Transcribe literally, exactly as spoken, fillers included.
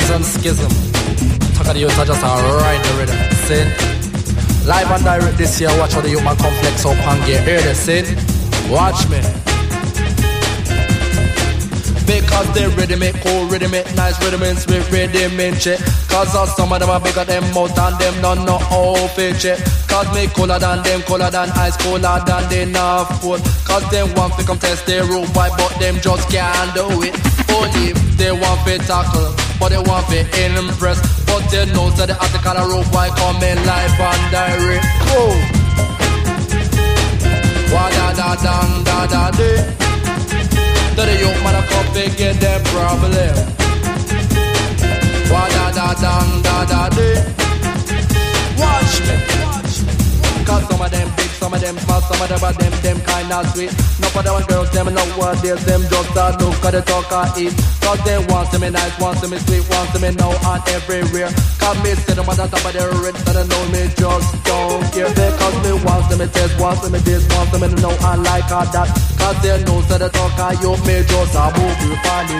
and schism. Talk of the youth, I just ride the rhythm. Sin. Live and direct this year, watch how the human complex up and get hear the sin. Watch me. Because they rhythm it, cool rhythm it, nice rhythm and sweet rhythm and shit. Cause uh, some of them are bigger than mouth and them none no open shit. Cause me cooler than them, cooler than ice, cooler than they not food. Cause they want to come test their root boy, but them just can't do it. Only if they want to tackle, but they want to impress. But they know that the article of root boy coming live and direct. Oh, wa da da da da da da. To the young man a come to get them problem. Wa da da da da da da. Watch me, watch me. Cause some of them big, some of them small, some of them are them, them kinda sweet. None of them girls, them know what there's them just a look at the talk and eat. Cause they want to me nice, want to me sweet, want to me now and everywhere. Cause me see them at the top of their rich, so they know me just don't care. Because me want to me taste, want to me this, want to me know and like all that. Cause they know so the talk and you me just a move you find the